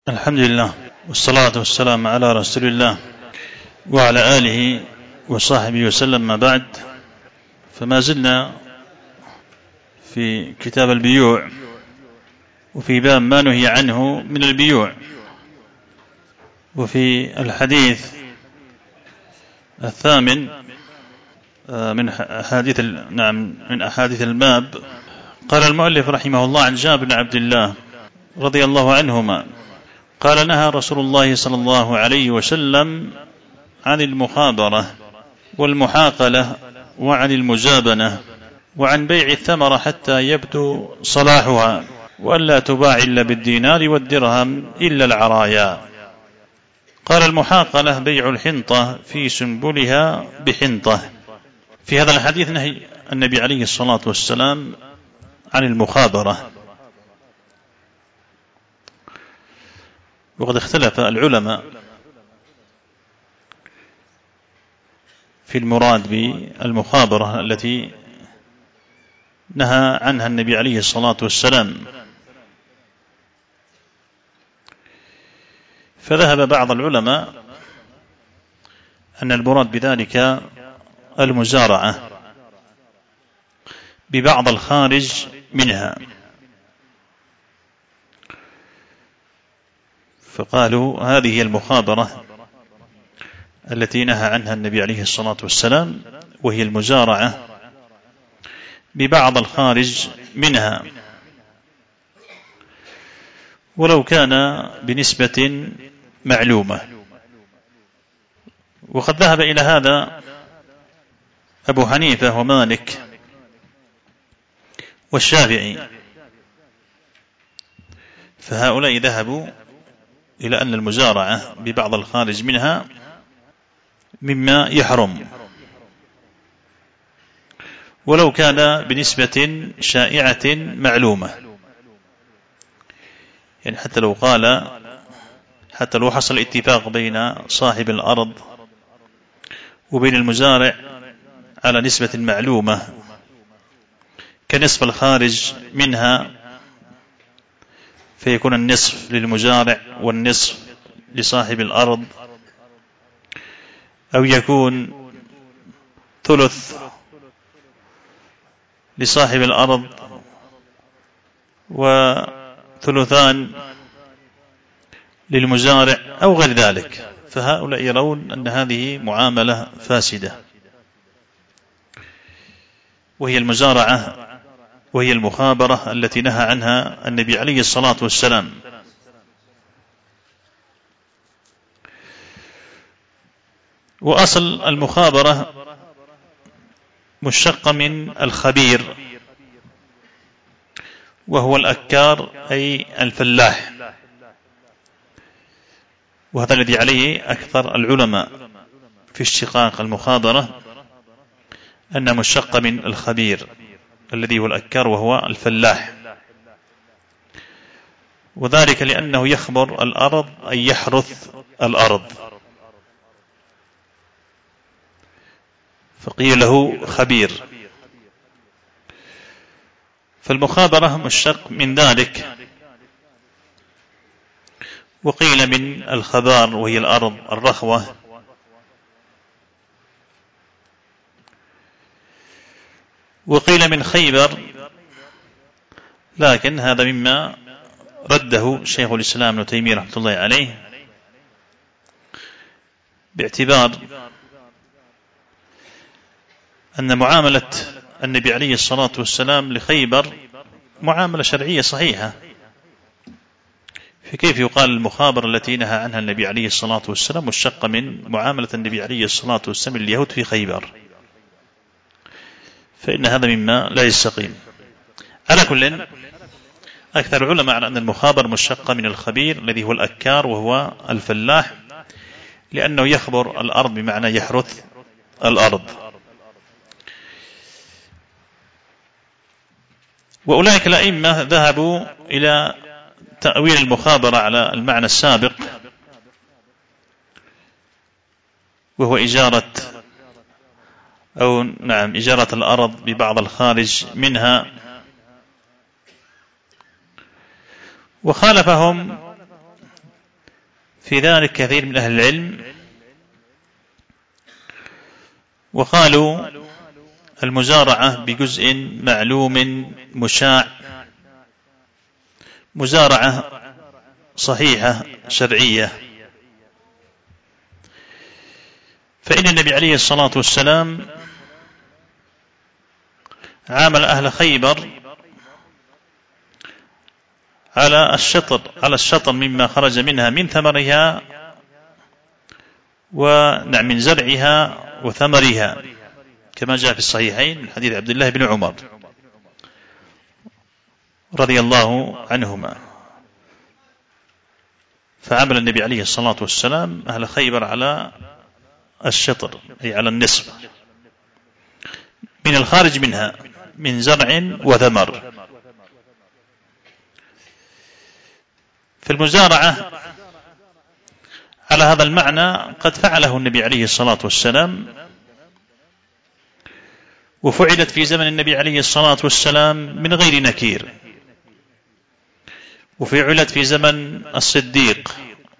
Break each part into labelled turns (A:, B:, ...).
A: الحمد لله والصلاة والسلام على رسول الله وعلى آله وصحبه وسلم. ما بعد، فما زلنا في كتاب البيوع وفي باب ما نهي عنه من البيوع. وفي الحديث الثامن من أحاديث الباب، قال المؤلف رحمه الله: عن جابر بن عبد الله رضي الله عنهما قال: نهى رسول الله صلى الله عليه وسلم عن المخابرة والمحاقلة وعن المزابنة وعن بيع الثمرة حتى يبدو صلاحها، وألا تباع إلا بالدينار والدرهم إلا العرايا. قال: المحاقلة بيع الحنطة في سنبلها بحنطة. في هذا الحديث نهي النبي عليه الصلاة والسلام عن المخابرة. وقد اختلف العلماء في المراد بالمخابرة التي نهى عنها النبي عليه الصلاة والسلام. فذهب بعض العلماء أن المراد بذلك المزارعة ببعض الخارج منها، فقالوا هذه هي المخابرة التي نهى عنها النبي عليه الصلاة والسلام، وهي المزارعة ببعض الخارج منها ولو كان بنسبة معلومة. وقد ذهب إلى هذا أبو حنيفة ومالك والشافعي، فهؤلاء ذهبوا إلى أن المزارعة ببعض الخارج منها مما يحرم ولو كان بنسبة شائعة معلومة. يعني حتى لو حصل اتفاق بين صاحب الأرض وبين المزارع على نسبة معلومة كنصف الخارج منها، فيكون النصف للمزارع والنصف لصاحب الأرض، أو يكون ثلث لصاحب الأرض وثلثان للمزارع أو غير ذلك، فهؤلاء يرون أن هذه معاملة فاسدة، وهي المزارعة وهي المخابرة التي نهى عنها النبي عليه الصلاة والسلام. وأصل المخابرة مشتق من الخبير، وهو الأكار أي الفلاح، وهذا الذي عليه أكثر العلماء في اشتقاق المخابرة، أن مشتق من الخبير الذي هو الأكار وهو الفلاح، وذلك لأنه يخبر الأرض أي يحرث الأرض، فقيل له خبير. فالمخابرة مشتق من ذلك. وقيل من الخبار وهي الأرض الرخوة، وقيل من خيبر، لكن هذا مما رده شيخ الإسلام ابن تيمية رحمة الله عليه، باعتبار أن معاملة النبي عليه الصلاة والسلام لخيبر معاملة شرعية صحيحة، فكيف يقال المخابرة التي نهى عنها النبي عليه الصلاة والسلام مشتقة من معاملة النبي عليه الصلاة والسلام اليهود في خيبر؟ فإن هذا مما لا يستقيم. على كل، أكثر العلماء على أن المخابر مشتقة من الخبير الذي هو الأكار وهو الفلاح، لأنه يخبر الأرض بمعنى يحرث الأرض. وأولئك الأئمة ذهبوا إلى تأويل المخابرة على المعنى السابق، وهو إجارة الأرض ببعض الخارج منها. وخالفهم في ذلك كثير من أهل العلم، وقالوا المزارعة بجزء معلوم مشاع مزارعة صحيحة شرعية، فإن النبي عليه الصلاة والسلام عامل أهل خيبر على الشطر مما خرج منها من ثمرها من زرعها وثمرها، كما جاء في الصحيحين من حديث عبد الله بن عمر رضي الله عنهما. فعمل النبي عليه الصلاة والسلام أهل خيبر على الشطر، أي على النصف من الخارج منها من زرع وثمر. في المزارعة على هذا المعنى قد فعله النبي عليه الصلاة والسلام، وفعلت في زمن النبي عليه الصلاة والسلام من غير نكير، وفعلت في زمن الصديق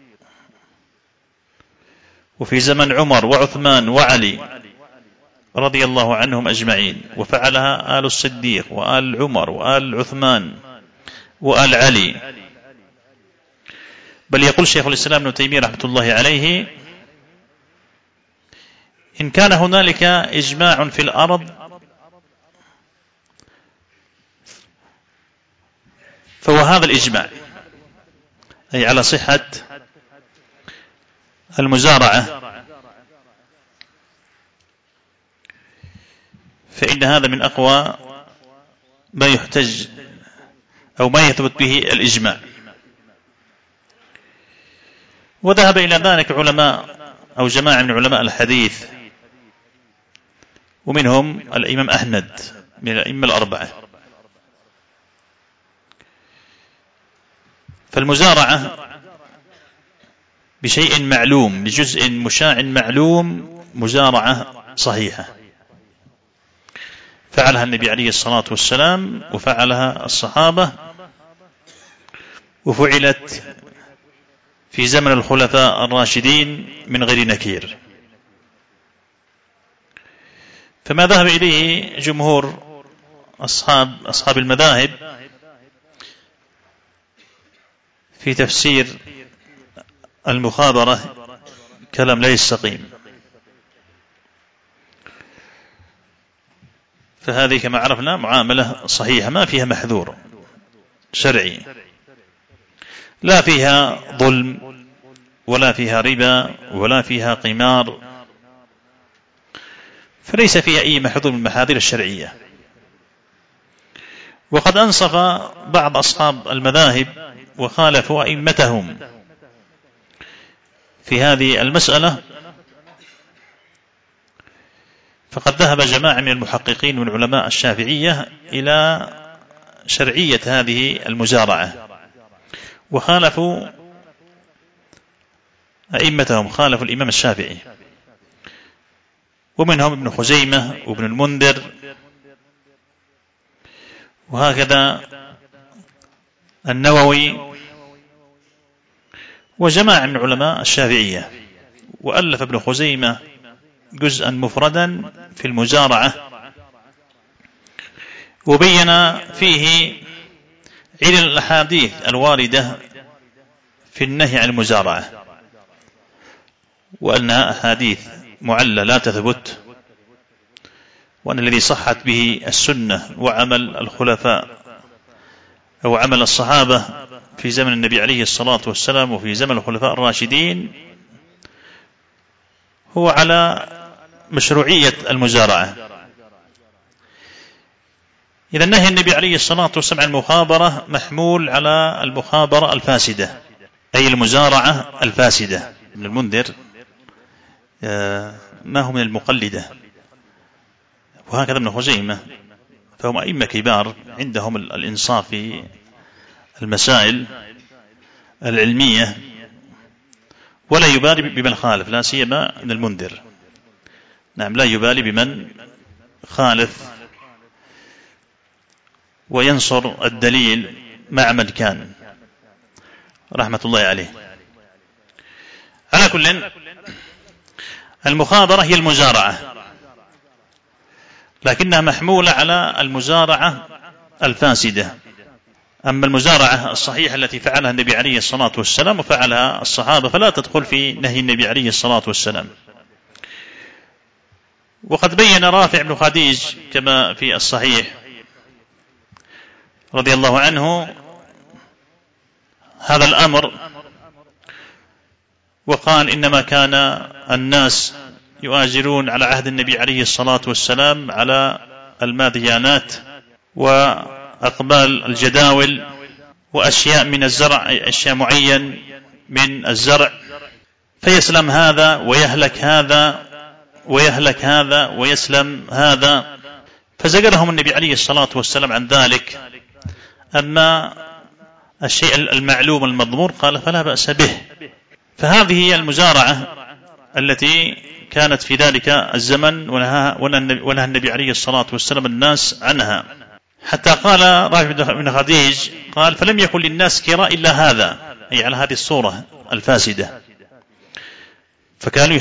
A: وفي زمن عمر وعثمان وعلي رضي الله عنهم أجمعين، وفعلها آل الصديق وآل عمر وآل عثمان وآل علي. بل يقول شيخ الإسلام ابن تيمية رحمة الله عليه: إن كان هنالك إجماع في الأرض فهو هذا الإجماع، أي على صحة المزارعة، فإن هذا من أقوى ما يحتج أو ما يثبت به الإجماع. وذهب إلى ذلك علماء أو جماعة من علماء الحديث، ومنهم الإمام أحمد من الأئمة الأربعة. فالمزارعة بشيء معلوم بجزء مشاع معلوم مزارعة صحيحة، فعلها النبي عليه الصلاة والسلام وفعلها الصحابة، وفعلت في زمن الخلفاء الراشدين من غير نكير. فما ذهب إليه جمهور أصحاب المذاهب في تفسير المخابرة كلام لا يستقيم، فهذه كما عرفنا معاملة صحيحة ما فيها محذور شرعي، لا فيها ظلم ولا فيها ربا ولا فيها قمار، فليس فيها أي محذور من المحاذير الشرعية. وقد أنصف بعض أصحاب المذاهب وخالفوا أئمتهم في هذه المسألة، فقد ذهب جماعة من المحققين من علماء الشافعية إلى شرعية هذه المزارعة، وخالفوا أئمتهم، خالفوا الإمام الشافعي، ومنهم ابن خزيمة وابن المنذر، وهكذا النووي وجماعة من علماء الشافعية. وألف ابن خزيمة جزءا مفردا في المزارعة، وبين فيه علل الأحاديث الواردة في النهي عن المزارعة، وأنها أحاديث معلة لا تثبت، وأن الذي صحت به السنة وعمل الخلفاء أو عمل الصحابة في زمن النبي عليه الصلاة والسلام وفي زمن الخلفاء الراشدين هو على مشروعية المزارعة. إذا نهي النبي عليه الصلاة والسلام عن المخابرة محمول على المخابرة الفاسدة، أي المزارعة الفاسدة. ابن المنذر ما هو من المقلدة، وهكذا ابن خزيمة، فهم أئمة كبار عندهم الإنصاف في المسائل العلمية، ولا يبالي بمن خالف، لا سيما ابن المنذر، نعم لا يبالي بمن خالف وينصر الدليل مع من كان رحمة الله عليه. كل، المخاضرة هي المزارعة، لكنها محمولة على المزارعة الفاسدة. أما المزارعة الصحيحة التي فعلها النبي عليه الصلاة والسلام وفعلها الصحابة فلا تدخل في نهي النبي عليه الصلاة والسلام. وقد بين رافع بن خديج كما في الصحيح رضي الله عنه هذا الأمر، وقال إنما كان الناس يؤاجرون على عهد النبي عليه الصلاة والسلام على الماديانات وأقبال الجداول وأشياء من الزرع، أشياء معين من الزرع، فيسلم هذا ويهلك هذا ويهلك هذا ويسلم هذا، فزجرهم النبي عليه الصلاة والسلام عن ذلك. أما الشيء المعلوم المضمون قال فلا بأس به. فهذه هي المزارعة التي كانت في ذلك الزمن ونهى النبي عليه الصلاة والسلام الناس عنها، حتى قال رافع بن خديج قال فلم يكن للناس كراء إلا هذا، أي على هذه الصورة الفاسدة. فكانوا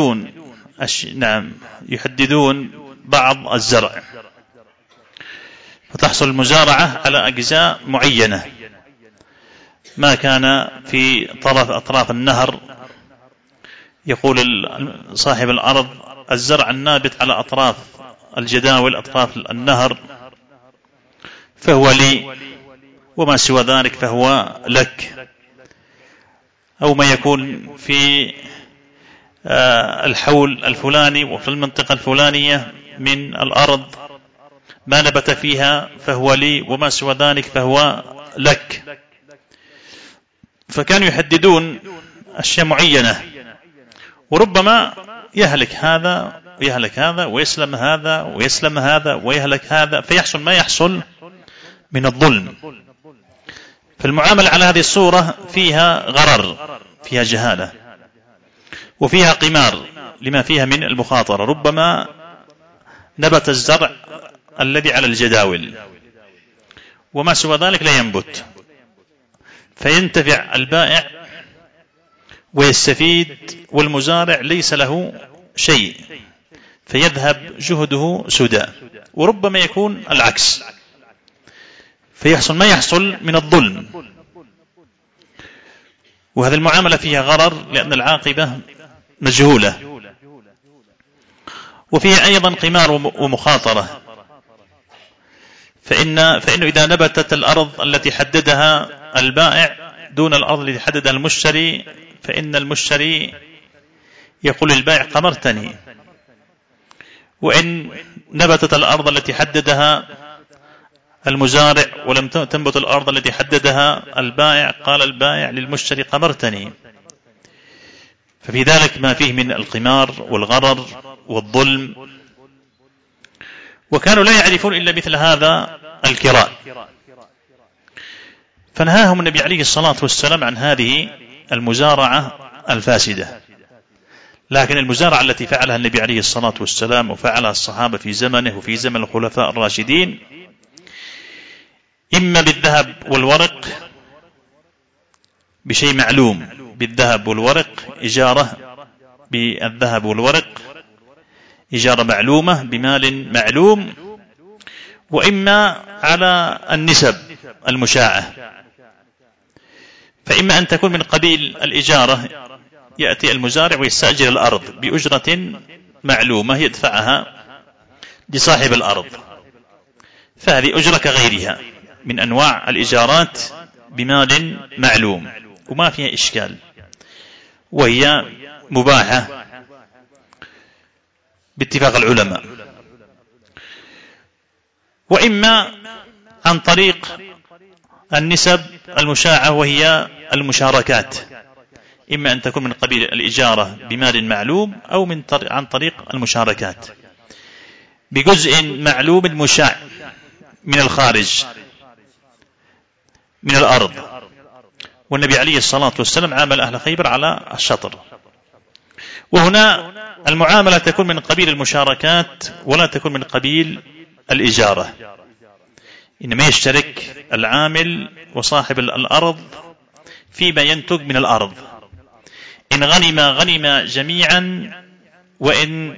A: يحددون بعض الزرع، فتحصل المزارعة على أجزاء معينة، ما كان في أطراف النهر يقول صاحب الأرض الزرع النابت على أطراف الجداول أطراف النهر فهو لي، وما سوى ذلك فهو لك. أو ما يكون في الحول الفلاني وفي المنطقة الفلانية من الأرض ما نبت فيها فهو لي، وما سوى ذلك فهو لك. فكانوا يحددون أشياء معينة، وربما يهلك هذا ويهلك هذا ويسلم هذا ويسلم هذا ويهلك هذا، فيحصل ما يحصل من الظلم. فالمعاملة على هذه الصورة فيها غرر، فيها جهالة، وفيها قمار لما فيها من المخاطرة. ربما نبت الزرع الذي على الجداول وما سوى ذلك لا ينبت، فينتفع البائع ويستفيد، والمزارع ليس له شيء فيذهب جهده سدى. وربما يكون العكس، فيحصل ما يحصل من الظلم. وهذه المعاملة فيها غرر لأن العاقبة مجهولة، وفيها أيضا قمار ومخاطرة. فإنه إذا نبتت الأرض التي حددها البائع دون الأرض التي حددها المشتري، فإن المشتري يقول للبائع قمرتني. وإن نبتت الأرض التي حددها المزارع ولم تنبت الأرض التي حددها البائع، قال البائع للمشتري قمرتني. ففي ذلك ما فيه من القمار والغرر والظلم. وكانوا لا يعرفون إلا مثل هذا الكراء، فنهاهم النبي عليه الصلاة والسلام عن هذه المزارعة الفاسدة. لكن المزارعة التي فعلها النبي عليه الصلاة والسلام وفعلها الصحابة في زمنه وفي زمن الخلفاء الراشدين، إما بالذهب والورق بشيء معلوم، بالذهب والورق إجارة، بالذهب والورق إجارة معلومة بمال معلوم، وإما على النسب المشاعة. فإما أن تكون من قبيل الإجارة، يأتي المزارع ويستأجر الأرض بأجرة معلومة يدفعها لصاحب الأرض، فهذه أجرة كغيرها من أنواع الإجارات بمال معلوم وما فيها إشكال، وهي مباحة باتفاق العلماء. وإما عن طريق النسب المشاعة وهي المشاركات، إما أن تكون من قبيل الإجارة بمال معلوم أو عن طريق المشاركات بجزء معلوم مشاع من الخارج من الأرض. والنبي عليه الصلاة والسلام عامل أهل خيبر على الشطر. وهنا المعاملة تكون من قبيل المشاركات ولا تكون من قبيل الإجارة، إنما يشترك العامل وصاحب الأرض فيما ينتج من الأرض، إن غنم جميعا، وإن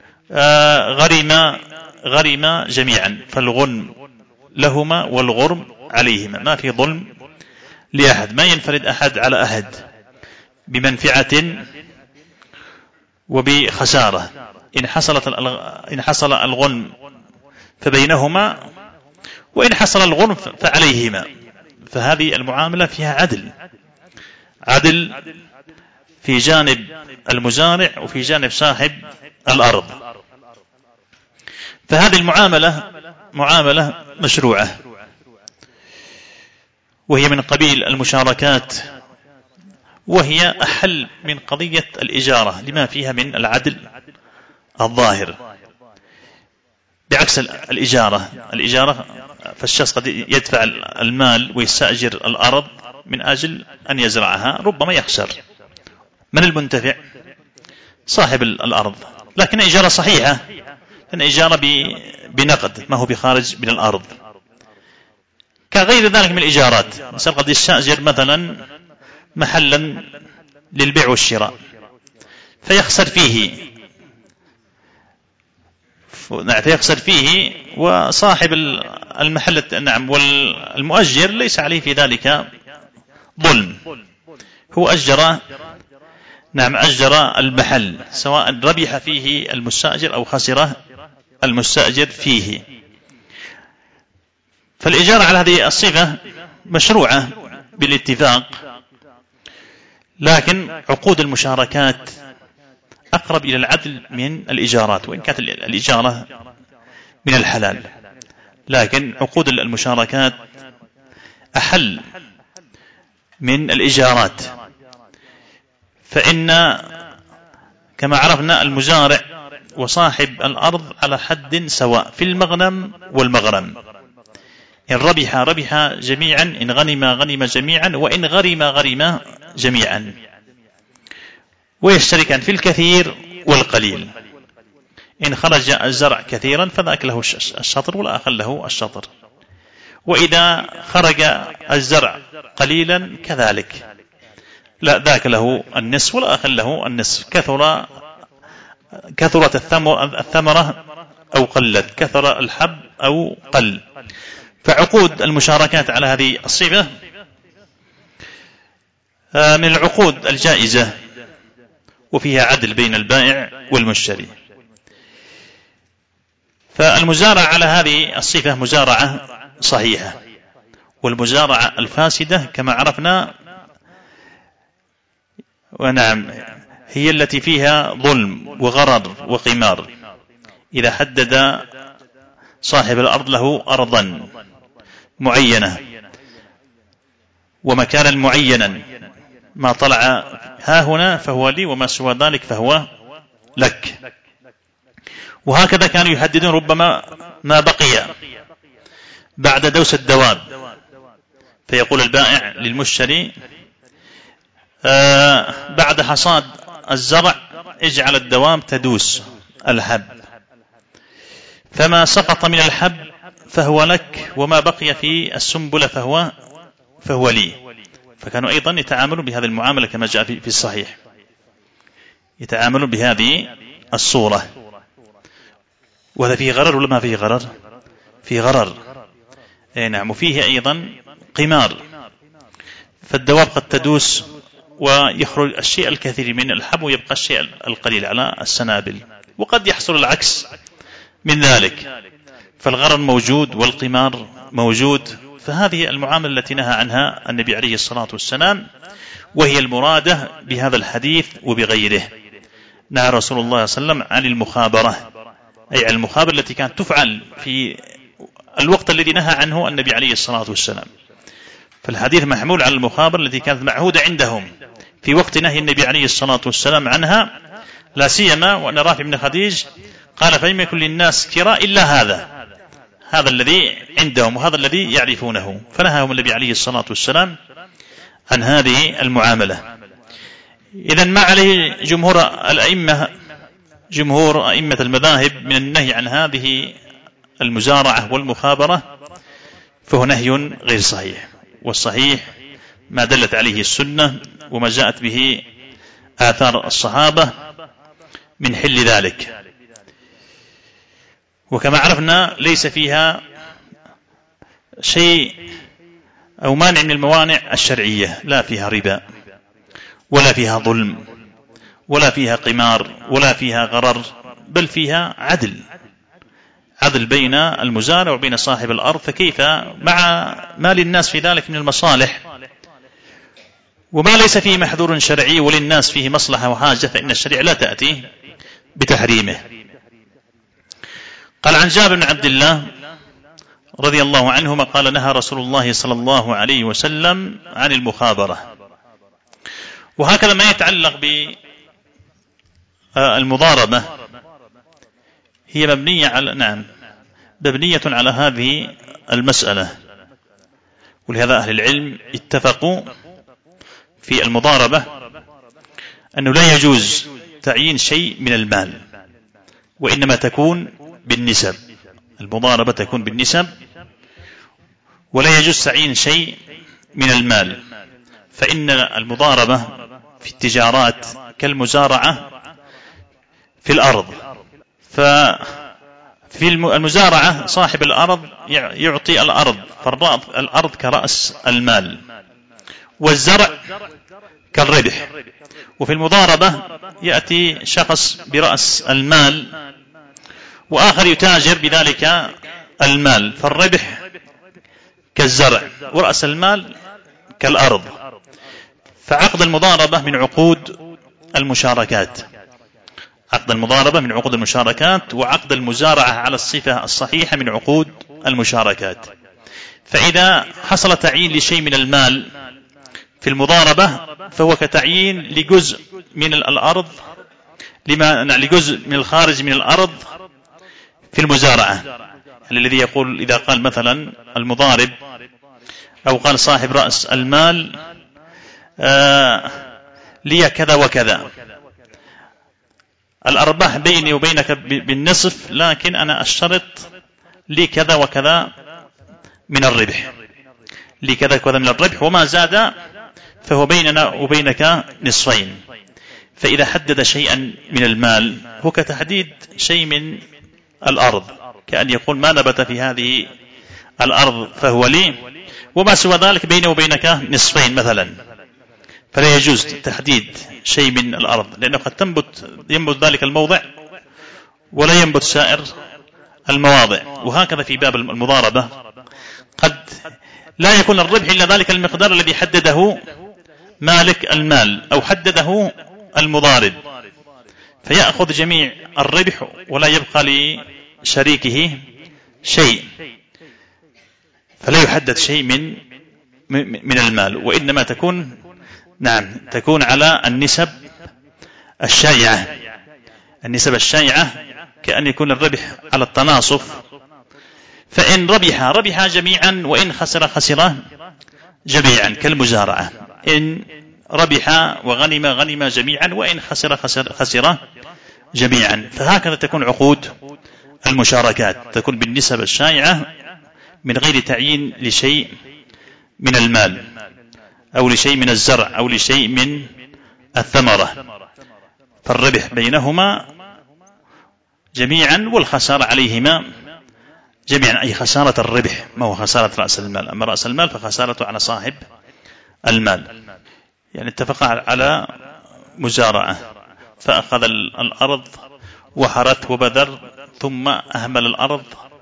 A: غرم جميعا، فالغنم لهما والغرم عليهما، ما في ظلم لأحد، ما ينفرد أحد على أحد بمنفعة وبخسارة. إن حصل الغنم فبينهما، وإن حصل الغنم فعليهما. فهذه المعاملة فيها عدل في جانب المزارع وفي جانب صاحب الأرض. فهذه معاملة مشروعة، وهي من قبيل المشاركات، وهي أحل من قضية الإجارة لما فيها من العدل الظاهر، بعكس الإجارة فالشخص قد يدفع المال ويستأجر الأرض من أجل أن يزرعها، ربما يخسر. من المنتفع؟ صاحب الأرض. لكن إجارة صحيحة، لأن إجارة بنقد، ما هو بخارج من الأرض. كغير ذلك من الإجارات، الإنسان قد يستأجر مثلا محلا للبيع والشراء فيخسر فيه، وصاحب المحل والمؤجر ليس عليه في ذلك ظلم. هو أجر المحل، سواء ربح فيه المستأجر أو خسر المستأجر فيه. فالإجارة على هذه الصفة مشروعة بالاتفاق، لكن عقود المشاركات أقرب إلى العدل من الإجارات، وإن كانت الإجارة من الحلال، لكن عقود المشاركات أحل من الإجارات. فإن كما عرفنا المزارع وصاحب الأرض على حد سواء في المغنم والمغرم. إن ربح جميعا، إن غنم جميعا، وإن غرم جميعا، ويشتركان في الكثير والقليل. إن خرج الزرع كثيرا فذاك له الشطر والآخر له الشطر، وإذا خرج الزرع قليلا كذلك، لا ذاك له النصف والآخر له النصف. كثرت الثمرة أو قلت، كثر الحب أو قل. فعقود المشاركات على هذه الصفة من العقود الجائزة، وفيها عدل بين البائع والمشتري. فالمزارعة على هذه الصفة مزارعة صحيحة، والمزارعة الفاسدة كما عرفنا ونعم هي التي فيها ظلم وغرر وقمار. إذا حدد صاحب الأرض له أرضا معينة ومكانا معينا، ما طلع ها هنا فهو لي، وما سوى ذلك فهو لك. وهكذا كانوا يحددون ربما ما بقي بعد دوس الدواب، فيقول البائع للمشتري بعد حصاد الزرع اجعل الدواب تدوس الحب، فما سقط من الحب فهو لك، وما بقي في السنبلة فهو لي. فكانوا أيضا يتعاملون بهذه المعاملة كما جاء في الصحيح، يتعاملون بهذه الصورة. وهذا فيه غرر ولا ما فيه غرر؟ فيه غرر، نعم. وفيه أيضا قمار، فالدواب قد تدوس ويخرج الشيء الكثير من الحب ويبقى الشيء القليل على السنابل، وقد يحصل العكس من ذلك، فالغرر موجود والقمار موجود. فهذه المعاملة التي نهى عنها النبي عليه الصلاة والسلام، وهي المرادة بهذا الحديث وبغيره. نهى رسول الله صلى الله عليه وسلم عن المخابرة، أي المخابرة التي كانت تفعل في الوقت الذي نهى عنه النبي عليه الصلاة والسلام. فالحديث محمول على المخابرة التي كانت معهودة عندهم في وقت نهي النبي عليه الصلاة والسلام عنها، لا سيما وأن رافع بن خديج قال فلم يكن للناس كراء إلا هذا الذي عندهم وهذا الذي يعرفونه، فنهاهم النبي عليه الصلاة والسلام عن هذه المعاملة. إذن ما عليه جمهور أئمة المذاهب من النهي عن هذه المزارعة والمخابرة، فهو نهي غير صحيح، والصحيح ما دلت عليه السنة وما جاءت به آثار الصحابة من حل ذلك. وكما عرفنا ليس فيها شيء أو مانع من الموانع الشرعية، لا فيها ربا ولا فيها ظلم ولا فيها قمار ولا فيها غرر، بل فيها عدل بين المزارع وبين صاحب الأرض. فكيف مع ما للناس في ذلك من المصالح، وما ليس فيه محذور شرعي وللناس فيه مصلحة وحاجة، فإن الشريعة لا تأتي بتحريمه. قال عن جابر بن عبد الله رضي الله عنهما قال نهى رسول الله صلى الله عليه وسلم عن المخابرة. وهكذا ما يتعلق بالمضاربة هي مبنية على هذه المسألة. ولهذا أهل العلم اتفقوا في المضاربة أنه لا يجوز تعيين شيء من المال، وإنما تكون بالنسب. المضاربة تكون بالنسب، ولا يجوز تعيين شيء من المال، فإن المضاربة في التجارات كالمزارعة في الأرض. ففي المزارعة صاحب الأرض يعطي الأرض، فالأرض كرأس المال، والزرع كالربح. وفي المضاربة يأتي شخص برأس المال وآخر يتاجر بذلك المال، فالربح كالزرع ورأس المال كالأرض. فعقد المضاربة من عقود المشاركات، عقد المضاربة من عقود المشاركات، وعقد المزارعة على الصفة الصحيحة من عقود المشاركات. فإذا حصل تعيين لشيء من المال في المضاربة فهو كتعيين لجزء من الأرض، لجزء من الخارج من الأرض في المزارعة. الذي يقول إذا قال مثلا المضارب أو قال صاحب رأس المال لي كذا وكذا، الأرباح بيني وبينك بالنصف، لكن أنا أشترط لي كذا وكذا من الربح، لي كذا وكذا من الربح، وما زاد فهو بيننا وبينك نصفين. فإذا حدد شيئا من المال هو كتحديد شيء من الأرض، كأن يقول ما نبت في هذه الأرض فهو لي، وما سوى ذلك بيني وبينك نصفين مثلا. فلا يجوز تحديد شيء من الأرض، لأنه قد ينبت ذلك الموضع ولا ينبت سائر المواضع. وهكذا في باب المضاربة قد لا يكون الربح إلا ذلك المقدار الذي حدده مالك المال أو حدده المضارب، فيأخذ جميع الربح ولا يبقى لشريكه شيء، فلا يحدد شيء من المال، وإنما تكون على النسب الشائعة. النسب الشائعة كأن يكون الربح على التناصف، فإن ربح جميعا، وإن خسر جميعا، كالمزارعة إن ربح وغنم جميعا، وإن خسر جميعا. فهكذا تكون عقود المشاركات، تكون بالنسب الشائعة من غير تعيين لشيء من المال أو لشيء من الزرع أو لشيء من الثمرة، فالربح بينهما جميعا والخسارة عليهما جميعا، أي خسارة الربح، ما هو خسارة رأس المال. أما رأس المال فخسارته على صاحب المال. يعني اتفق على مزارعة، فأخذ الأرض وحرث وبذر، ثم أهمل الأرض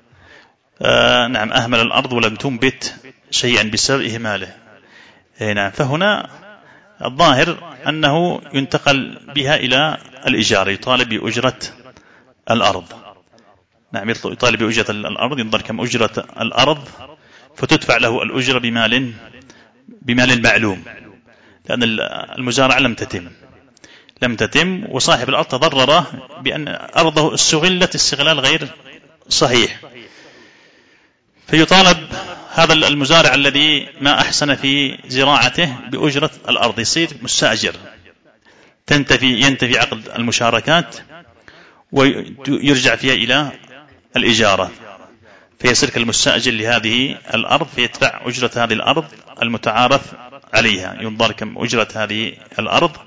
A: أهمل الأرض ولم تنبت شيئا بسبب إهماله. فهنا الظاهر أنه ينتقل بها إلى الإجارة، يطالب بأجرة الأرض. يطالب بأجرة الأرض، ينظر كم أجرة الأرض، فتدفع له الأجرة بمال معلوم، لأن المزارعة لم تتم، وصاحب الأرض تضرر بأن أرضه استغلت استغلال غير صحيح، فيطالب هذا المزارع الذي ما أحسن في زراعته بأجرة الأرض، يصير مستأجر، ينتفي عقد المشاركات ويرجع فيها إلى الإجارة، فيصير كالمستأجر لهذه الأرض، فيدفع أجرة هذه الأرض المتعارف عليها. ينظر كم أجرة هذه الأرض،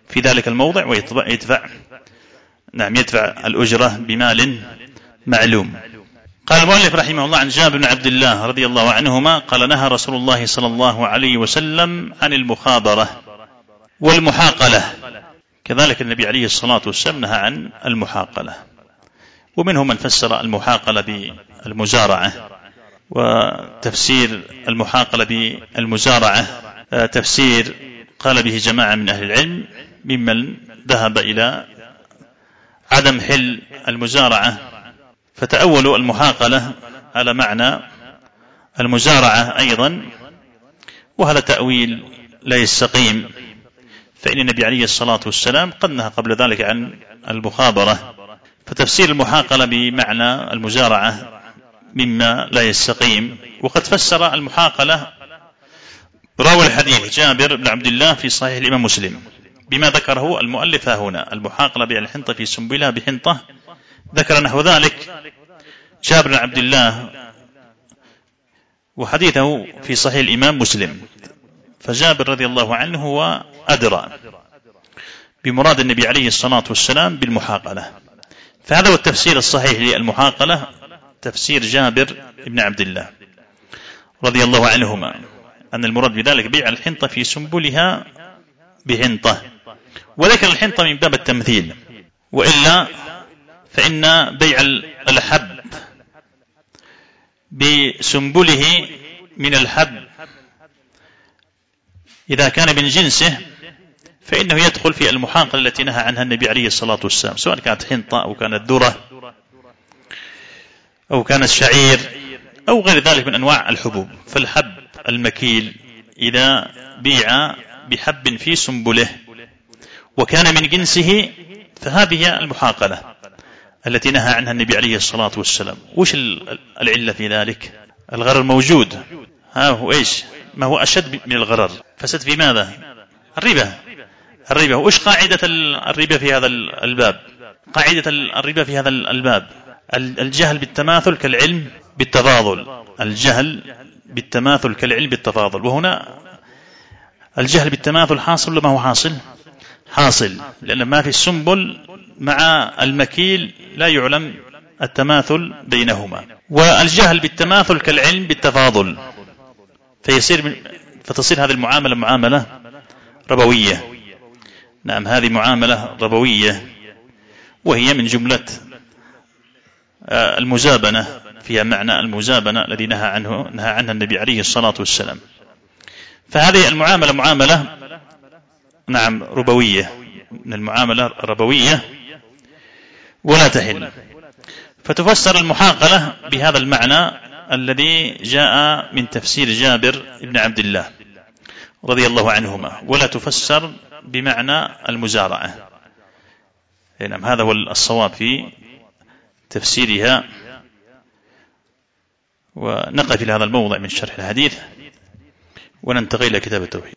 A: في ذلك الموضع ويدفع الأجرة بمال معلوم. قال المؤلف رحمه الله عن جابر بن عبد الله رضي الله عنهما قال نهى رسول الله صلى الله عليه وسلم عن المخابرة والمحاقلة. كذلك النبي عليه الصلاة والسلام نهى عن المحاقلة، ومنهم من فسر المحاقلة بالمزارعة، وتفسير المحاقلة بالمزارعة تفسير قال به جماعة من أهل العلم ممن ذهب إلى عدم حل المزارعة، فتأولوا المحاقلة على معنى المزارعة أيضا، وهذا تأويل لا يستقيم، فإن النبي عليه الصلاة والسلام قد نهى قبل ذلك عن المخابرة، فتفسير المحاقلة بمعنى المزارعة مما لا يستقيم. وقد فسر المحاقلة راوي الحديث جابر بن عبد الله في صحيح الإمام مسلم بما ذكره المؤلف هنا، المحاقلة بالحنطة في سنبلها بحنطة، ذكر نحو ذلك جابر بن عبد الله وحديثه في صحيح الإمام مسلم، فجابر رضي الله عنه هو أدرى بمراد النبي عليه الصلاة والسلام بالمحاقلة، فهذا هو التفسير الصحيح للمحاقلة، تفسير جابر بن عبد الله رضي الله عنهما، أن المراد بذلك بيع الحنطة في سنبلها بحنطة، وذكر الحنطة من باب التمثيل، وإلا فإن بيع الحب بسنبله من الحب إذا كان من جنسه فإنه يدخل في المحاقلة التي نهى عنها النبي عليه الصلاة والسلام، سواء كانت حنطة أو كانت ذرة أو كانت شعير أو غير ذلك من أنواع الحبوب. فالحب المكيل إذا بيع بحب في سنبله وكان من جنسه فهذه المحاقلة التي نهى عنها النبي عليه الصلاة والسلام. وش العلة في ذلك؟ الغرر موجود، ها هو إيش؟ ما هو أشد من الغرر؟ فسد في ماذا؟ الربا. وإيش قاعدة الربا في هذا الباب؟ قاعدة الربا في هذا الباب الجهل بالتماثل كالعلم بالتفاضل، الجهل بالتماثل كالعلم بالتفاضل. وهنا الجهل بالتماثل حاصل ولا ما هو حاصل، لأن ما في السنبل مع المكيل لا يعلم التماثل بينهما، والجهل بالتماثل كالعلم بالتفاضل، فتصير هذه المعاملة معاملة ربوية. نعم، هذه معاملة ربوية، وهي من جملة المزابنة، فيها معنى المزابنة الذي نهى عنها النبي عليه الصلاة والسلام. فهذه المعاملة معاملة نعم ربوية، من المعاملة ربوية ولا تحل. فتفسر المحاقلة بهذا المعنى الذي جاء من تفسير جابر بن عبد الله رضي الله عنهما، ولا تفسر بمعنى المزارعة. نعم، هذا هو الصواب في تفسيرها. ونقف إلى هذا الموضع من شرح الحديث وننتقل إلى كتاب التوحيد.